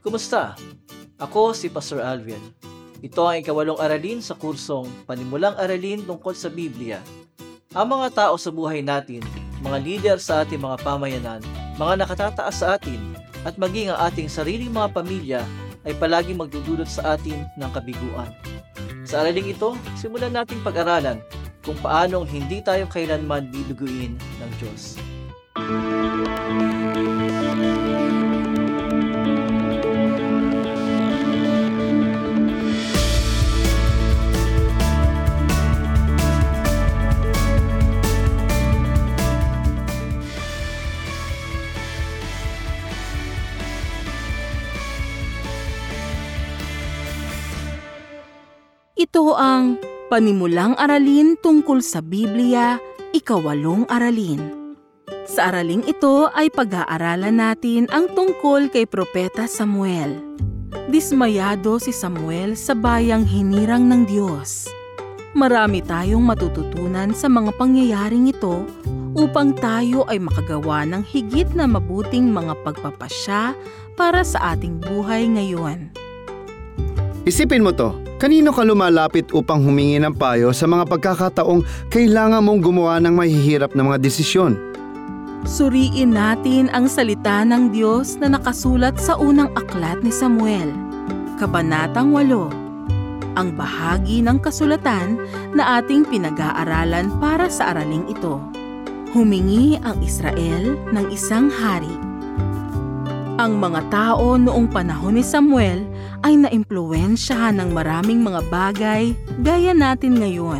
Kumusta? Ako si Pastor Alvin. Ito ang ikawalong aralin sa kursong Panimulang Aralin tungkol sa Biblia. Ang mga tao sa buhay natin, mga lider sa ating mga pamayanan, mga nakatataas sa atin, at maging ang ating sariling mga pamilya ay palaging magdudulot sa atin ng kabiguan. Sa araling ito, simulan nating pag-aralan kung paanong hindi tayo kailanman biluguin ng Diyos. Ito ang Panimulang Aralin tungkol sa Biblia, ikawalong aralin. Sa araling ito ay pag-aaralan natin ang tungkol kay Propeta Samuel. Dismayado si Samuel sa bayang hinirang ng Diyos. Marami tayong matututunan sa mga pangyayaring ito upang tayo ay makagawa ng higit na mabuting mga pagpapasya para sa ating buhay ngayon. Isipin mo to, kanino ka lumalapit upang humingi ng payo sa mga pagkakataong kailangan mong gumawa ng mahihirap na mga desisyon? Suriin natin ang salita ng Diyos na nakasulat sa unang aklat ni Samuel, Kabanatang 8, ang bahagi ng kasulatan na ating pinag-aaralan para sa araling ito. Humingi ang Israel ng isang hari. Ang mga tao noong panahon ni Samuel ay naimpluwensyahan ng maraming mga bagay gaya natin ngayon.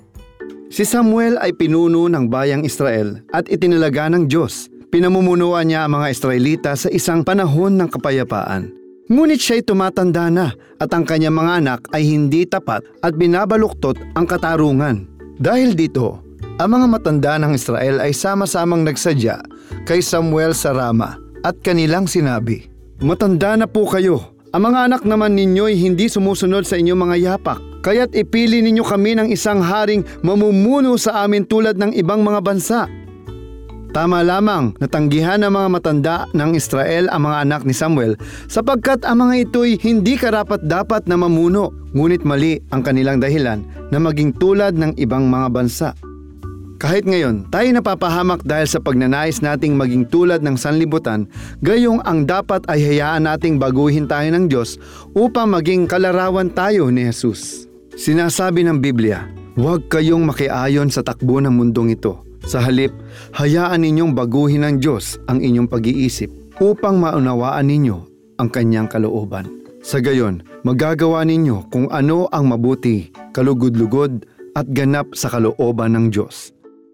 Si Samuel ay pinuno ng bayang Israel at itinalaga ng Diyos. Pinamumunuan niya ang mga Israelita sa isang panahon ng kapayapaan. Ngunit siya'y tumatanda na at ang kanyang mga anak ay hindi tapat at binabaluktot ang katarungan. Dahil dito, ang mga matanda ng Israel ay sama-samang nagsadya kay Samuel sa Rama at kanilang sinabi, "Matanda na po kayo. Ang mga anak naman ninyo'y hindi sumusunod sa inyong mga yapak. Kaya't ipili ninyo kami ng isang haring mamumuno sa amin tulad ng ibang mga bansa." Tama lamang natanggihan ng mga matanda ng Israel ang mga anak ni Samuel sapagkat ang mga ito'y hindi karapat-dapat na mamuno. Ngunit mali ang kanilang dahilan na maging tulad ng ibang mga bansa. Kahit ngayon, tayo napapahamak dahil sa pagnanais nating maging tulad ng sanlibutan, gayong ang dapat ay hayaan nating baguhin tayo ng Diyos upang maging kalarawan tayo ni Jesus. Sinasabi ng Biblia, huwag kayong makiayon sa takbo ng mundong ito. Sa halip, hayaan ninyong baguhin ng Diyos ang inyong pag-iisip upang maunawaan ninyo ang kanyang kalooban. Sa gayon, magagawa ninyo kung ano ang mabuti, kalugod-lugod at ganap sa kalooban ng Diyos.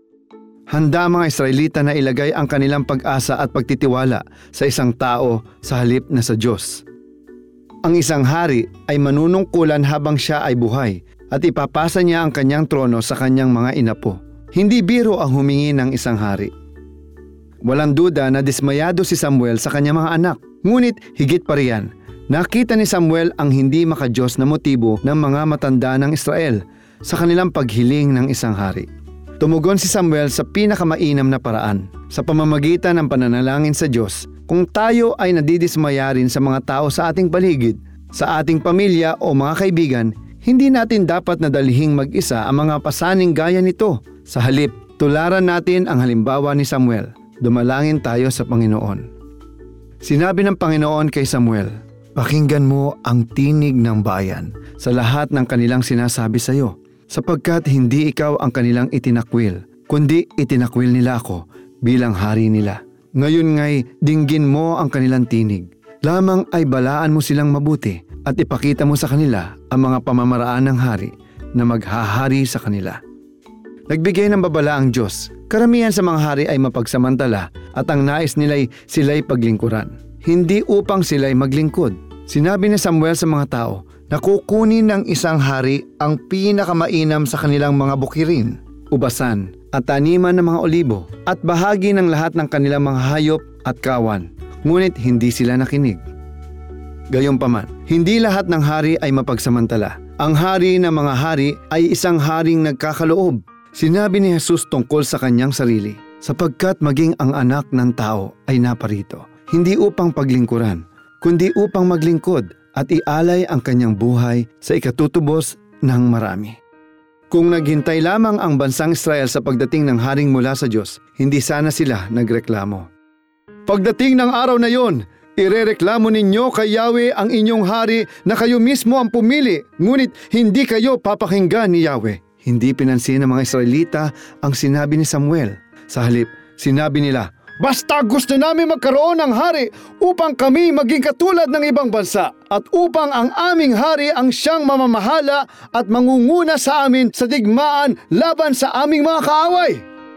Handa ang mga Israelita na ilagay ang kanilang pag-asa at pagtitiwala sa isang tao sa halip na sa Diyos. Ang isang hari ay manunungkulan habang siya ay buhay at ipapasa niya ang kanyang trono sa kanyang mga inapo. Hindi biro ang humingi ng isang hari. Walang duda na dismayado si Samuel sa kanyang mga anak. Ngunit higit pa riyan, nakita ni Samuel ang hindi makadiyos na motibo ng mga matanda ng Israel sa kanilang paghiling ng isang hari. Tumugon si Samuel sa pinakamainam na paraan, sa pamamagitan ng pananalangin sa Diyos. Kung tayo ay nadidismaya rin sa mga tao sa ating paligid, sa ating pamilya o mga kaibigan, hindi natin dapat na dalhing mag-isa ang mga pasaning gaya nito. Sa halip, tularan natin ang halimbawa ni Samuel. Dumalangin tayo sa Panginoon. Sinabi ng Panginoon kay Samuel, "Pakinggan mo ang tinig ng bayan sa lahat ng kanilang sinasabi sa iyo. Sapagkat hindi ikaw ang kanilang itinakwil, kundi itinakwil nila ako bilang hari nila. Ngayon nga'y dinggin mo ang kanilang tinig. Lamang ay balaan mo silang mabuti at ipakita mo sa kanila ang mga pamamaraan ng hari na maghahari sa kanila." Nagbigay ng babala ang Diyos. Karamihan sa mga hari ay mapagsamantala at ang nais nila'y sila'y paglingkuran, hindi upang sila'y maglingkod. Sinabi ni Samuel sa mga tao na kukunin ng isang hari ang pinakamainam sa kanilang mga bukirin, ubasan at taniman ng mga olibo at bahagi ng lahat ng kanilang mga hayop at kawan. Ngunit hindi sila nakinig. Gayunpaman, hindi lahat ng hari ay mapagsamantala. Ang hari ng mga hari ay isang haring nagkakaloob. Sinabi ni Jesus tungkol sa kanyang sarili, sapagkat maging ang anak ng tao ay naparito, hindi upang paglingkuran, kundi upang maglingkod at ialay ang kanyang buhay sa ikatutubos ng marami. Kung naghintay lamang ang bansang Israel sa pagdating ng haring mula sa Diyos, hindi sana sila nagreklamo. Pagdating ng araw na yon, irereklamo ninyo kay Yahweh ang inyong hari na kayo mismo ang pumili, ngunit hindi kayo papakinggan ni Yahweh. Hindi pinansin ng mga Israelita ang sinabi ni Samuel. Sa halip, sinabi nila, basta gusto namin magkaroon ng hari upang kami maging katulad ng ibang bansa at upang ang aming hari ang siyang mamamahala at mangunguna sa amin sa digmaan laban sa aming mga kaaway.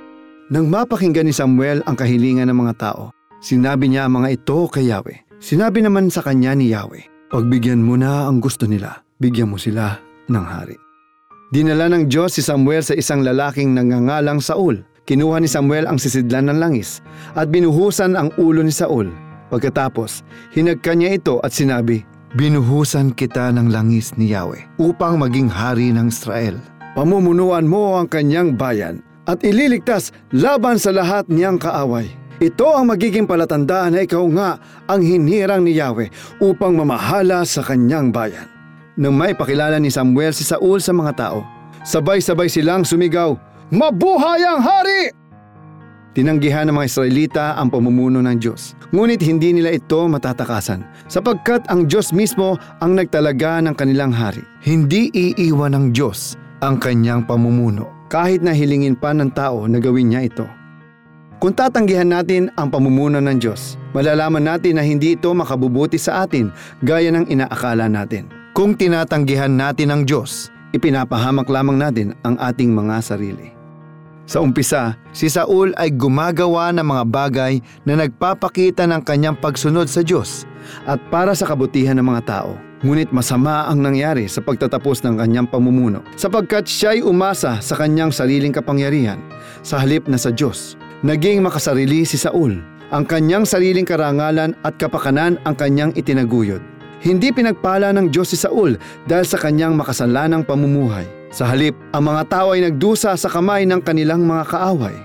Nang mapakinggan ni Samuel ang kahilingan ng mga tao, sinabi niya ang mga ito kay Yahweh. Sinabi naman sa kanya ni Yahweh, pagbigyan mo na ang gusto nila, bigyan mo sila ng hari. Dinala ng Diyos si Samuel sa isang lalaking nangangalang Saul. Kinuha ni Samuel ang sisidlan ng langis at binuhusan ang ulo ni Saul. Pagkatapos, hinagkan niya ito at sinabi, binuhusan kita ng langis ni Yahweh upang maging hari ng Israel. Pamumunuan mo ang kanyang bayan at ililigtas laban sa lahat niyang kaaway. Ito ang magiging palatandaan na ikaw nga ang hinirang ni Yahweh upang mamahala sa kanyang bayan. Nang may pakilala ni Samuel si Saul sa mga tao, sabay-sabay silang sumigaw, mabuhay ang hari! Tinanggihan ng mga Israelita ang pamumuno ng Diyos. Ngunit hindi nila ito matatakasan, sapagkat ang Diyos mismo ang nagtalaga ng kanilang hari. Hindi iiwan ng Diyos ang kanyang pamumuno, kahit na hilingin pa ng tao na gawin niya ito. Kung tatanggihan natin ang pamumuno ng Diyos, malalaman natin na hindi ito makabubuti sa atin gaya ng inaakala natin. Kung tinatanggihan natin ang Diyos, ipinapahamak lamang natin ang ating mga sarili. Sa umpisa, si Saul ay gumagawa ng mga bagay na nagpapakita ng kanyang pagsunod sa Diyos at para sa kabutihan ng mga tao. Ngunit masama ang nangyari sa pagtatapos ng kanyang pamumuno sapagkat siya'y umasa sa kanyang sariling kapangyarihan sa halip na sa Diyos. Naging makasarili si Saul. Ang kanyang sariling karangalan at kapakanan ang kanyang itinaguyod. Hindi pinagpala ng Diyos si Saul dahil sa kanyang makasalanang pamumuhay. Sa halip, ang mga tao ay nagdusa sa kamay ng kanilang mga kaaway.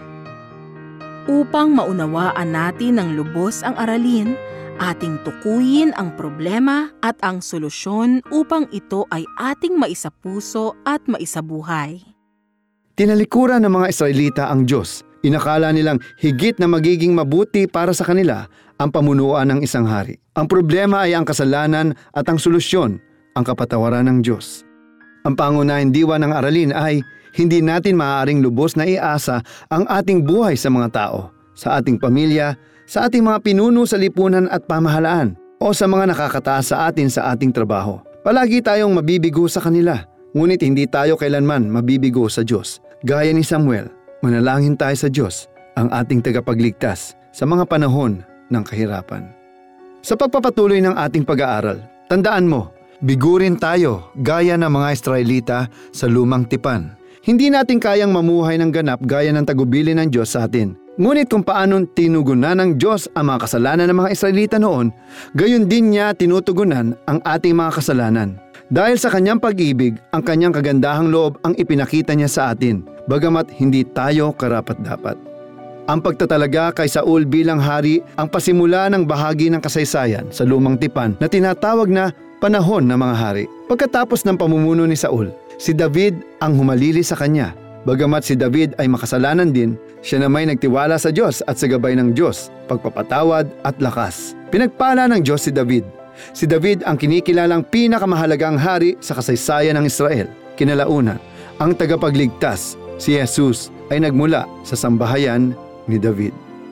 Upang maunawaan natin ng lubos ang aralin, ating tukuyin ang problema at ang solusyon upang ito ay ating maisapuso at maisabuhay. Tinalikuran ng mga Israelita ang Diyos. Inakala nilang higit na magiging mabuti para sa kanila ang pamunuan ng isang hari. Ang problema ay ang kasalanan at ang solusyon, ang kapatawaran ng Diyos. Ang pangunahing diwa ng aralin ay hindi natin maaaring lubos na iasa ang ating buhay sa mga tao, sa ating pamilya, sa ating mga pinuno sa lipunan at pamahalaan, o sa mga nakakataas sa atin sa ating trabaho. Palagi tayong mabibigo sa kanila, ngunit hindi tayo kailanman mabibigo sa Diyos. Gaya ni Samuel, manalangin tayo sa Diyos, ang ating tagapagligtas sa mga panahon ng kahirapan. Sa pagpapatuloy ng ating pag-aaral, tandaan mo, bigurin tayo gaya ng mga Israelita sa lumang tipan. Hindi natin kayang mamuhay ng ganap gaya ng tagubilin ng Diyos sa atin. Ngunit kung paano tinugunan ng Diyos ang mga kasalanan ng mga Israelita noon, gayon din niya tinutugunan ang ating mga kasalanan. Dahil sa kanyang pag-ibig, ang kanyang kagandahang loob ang ipinakita niya sa atin, bagamat hindi tayo karapat-dapat. Ang pagtatalaga kay Saul bilang hari ang pasimula ng bahagi ng kasaysayan sa lumang tipan na tinatawag na panahon ng mga hari. Pagkatapos ng pamumuno ni Saul, si David ang humalili sa kanya. Bagamat si David ay makasalanan din, siya na may nagtiwala sa Diyos at sa gabay ng Diyos, pagpapatawad at lakas. Pinagpala ng Diyos si David. Si David ang kinikilalang pinakamahalagang hari sa kasaysayan ng Israel. Kinalaunan, ang tagapagligtas, si Jesus, ay nagmula sa sambahayan ni David.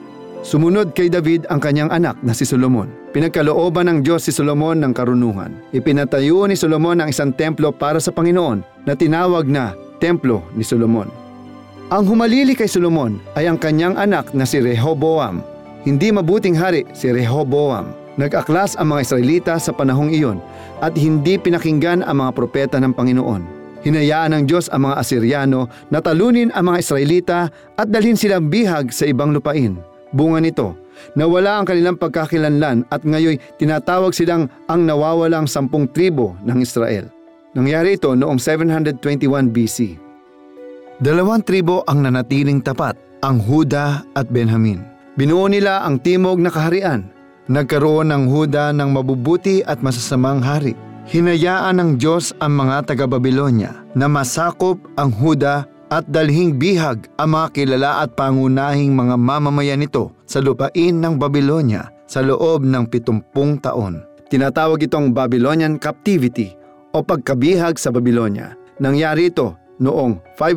Sumunod kay David ang kanyang anak na si Solomon. Pinagkalooban ng Diyos si Solomon ng karunungan. Ipinatayo ni Solomon ang isang templo para sa Panginoon na tinawag na Templo ni Solomon. Ang humalili kay Solomon ay ang kanyang anak na si Rehoboam. Hindi mabuting hari si Rehoboam. Nag-aklas ang mga Israelita sa panahong iyon at hindi pinakinggan ang mga propeta ng Panginoon. Hinayaan ng Diyos ang mga Asiryano na talunin ang mga Israelita at dalhin silang bihag sa ibang lupain. Bunga nito, nawala ang kanilang pagkakilanlan at ngayon tinatawag silang ang nawawalang 10 tribo ng Israel. Nangyari ito noong 721 BC. 2 tribo ang nanatiling tapat, ang Huda at Benjamin. Binuo nila ang timog na kaharian. Nagkaroon ng Huda ng mabubuti at masasamang hari. Hinayaan ng Diyos ang mga taga-Babilonya na masakop ang Huda at dalhing bihag ang mga kilala at pangunahing mga mamamayan nito sa lupain ng Babilonya sa loob ng 70 taon. Tinatawag itong Babylonian Captivity o pagkabihag sa Babilonya. Nangyari ito noong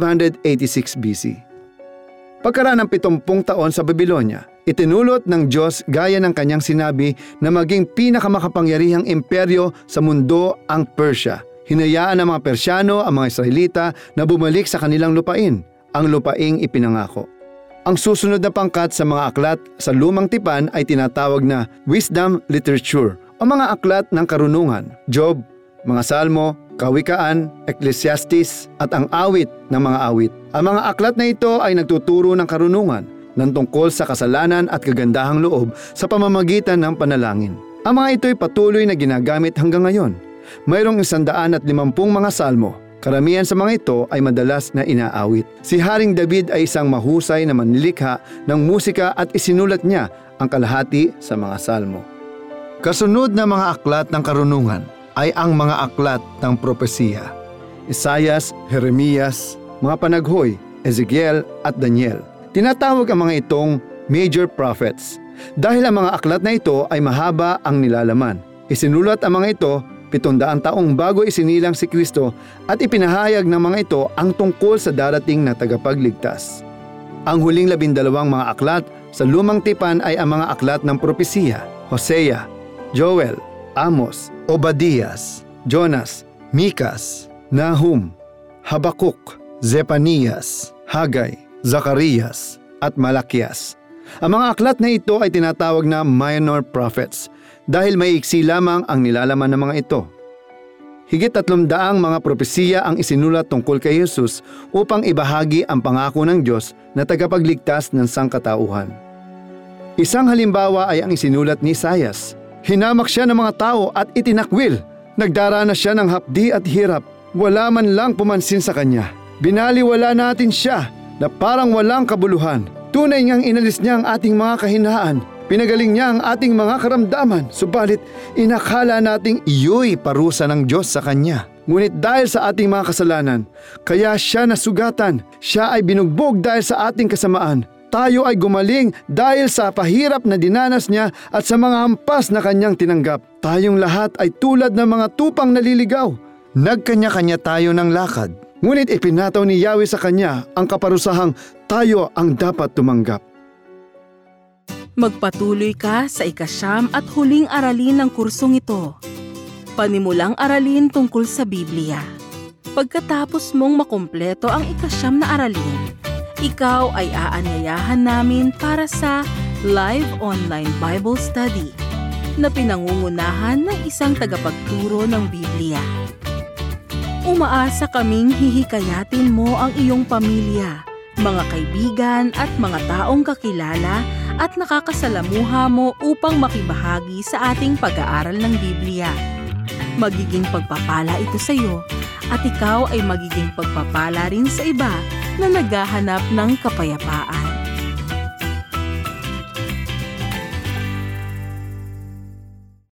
586 BC. Pagkaraan ng 70 taon sa Babilonya, itinulot ng Diyos gaya ng kanyang sinabi na maging pinakamakapangyarihang imperyo sa mundo ang Persia. Hinayaan ng mga Persyano ang mga Israelita na bumalik sa kanilang lupain, ang lupaing ipinangako. Ang susunod na pangkat sa mga aklat sa Lumang Tipan ay tinatawag na wisdom literature o mga aklat ng karunungan, Job, mga Salmo, Kawikaan, Ecclesiastes at ang awit ng mga awit. Ang mga aklat na ito ay nagtuturo ng karunungan ng tungkol sa kasalanan at kagandahang loob sa pamamagitan ng panalangin. Ang mga ito ay patuloy na ginagamit hanggang ngayon. Mayroong 150 mga salmo. Karamihan sa mga ito ay madalas na inaawit. Si Haring David ay isang mahusay na manlilikha ng musika at isinulat niya ang kalahati sa mga salmo. Kasunod na mga aklat ng karunungan ay ang mga aklat ng propesiya. Isaias, Jeremias, mga panaghoy, Ezekiel at Daniel. Tinatawag ang mga itong major prophets dahil ang mga aklat na ito ay mahaba ang nilalaman. Isinulat ang mga ito 700 taong bago isinilang si Kristo at ipinahayag ng mga ito ang tungkol sa darating na tagapagligtas. Ang huling 12 mga aklat sa Lumang Tipan ay ang mga aklat ng propesiya, Hosea, Joel, Amos, Obadias, Jonas, Mikas, Nahum, Habakuk, Zefanias, Hagay, Zacarias, at Malakias. Ang mga aklat na ito ay tinatawag na minor prophets dahil may iksi lamang ang nilalaman ng mga ito. Higit 300 mga propesiya ang isinulat tungkol kay Jesus upang ibahagi ang pangako ng Diyos na tagapagligtas ng sangkatauhan. Isang halimbawa ay ang isinulat ni Isaias. Hinamak siya ng mga tao at itinakwil. Nagdaranas siya ng hapdi at hirap. Wala man lang pumansin sa kanya. Binaliwala natin siya na parang walang kabuluhan. Tunay ngang inalis niya ang ating mga kahinaan. Pinagaling niya ang ating mga karamdaman. Subalit, inakala nating iyo'y parusa ng Diyos sa kanya. Ngunit dahil sa ating mga kasalanan, kaya siya nasugatan. Siya ay binugbog dahil sa ating kasamaan. Tayo ay gumaling dahil sa pahirap na dinanas niya at sa mga hampas na kanyang tinanggap. Tayong lahat ay tulad ng mga tupang naliligaw. Nagkanya-kanya tayo ng lakad. Ngunit ipinataw ni Yahweh sa kanya ang kaparusahang tayo ang dapat tumanggap. Magpatuloy ka sa 9 at huling aralin ng kursong ito. Panimulang aralin tungkol sa Biblia. Pagkatapos mong makumpleto ang 9 na aralin, ikaw ay aanyayahan namin para sa live online Bible study na pinangungunahan ng isang tagapagturo ng Biblia. Umaasa kaming hihikayatin mo ang iyong pamilya, mga kaibigan at mga taong kakilala at nakakasalamuha mo upang makibahagi sa ating pag-aaral ng Biblia. Magiging pagpapala ito sa iyo at ikaw ay magiging pagpapala rin sa iba na naghahanap ng kapayapaan.